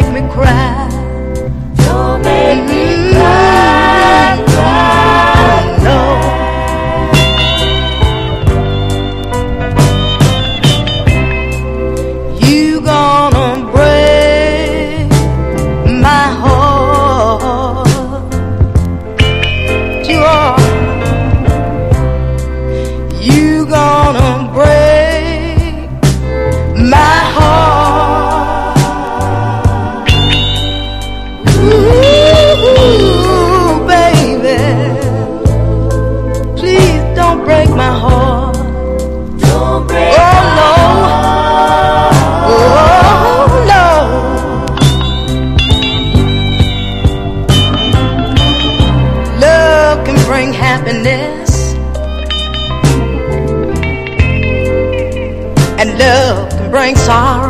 make me cry. Don't make me cry, cry, no. You gonna break my heart. You are. You gonna break my heart. Ooh, baby, please don't break my heart. don't break Oh no, oh no. Love can bring happiness, and love can bring sorrow.